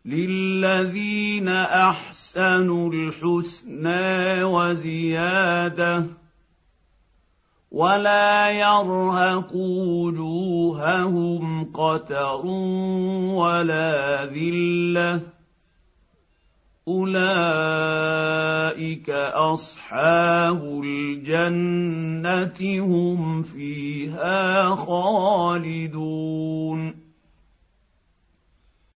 للذين احسنوا الحسنى وزياده ولا يرهق وجوههم قتر ولا ذله اولئك اصحاب الجنه هم فيها خالدون